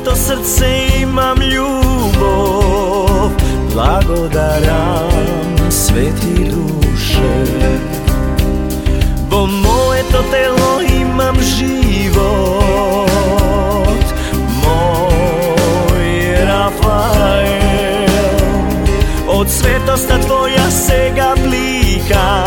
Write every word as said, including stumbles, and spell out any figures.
sveto srce imam ljubav, blagodaram sveti duše. Bo moje to telo imam život, moj Rafael. Od svetosta tvoja sega blika,